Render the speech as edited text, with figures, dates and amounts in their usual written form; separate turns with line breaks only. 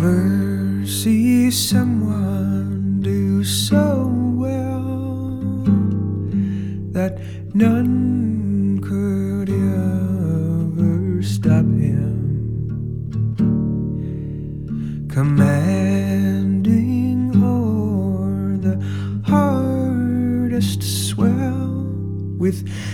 never see someone do so well that none could ever stop him, commanding o'er the hardest swell with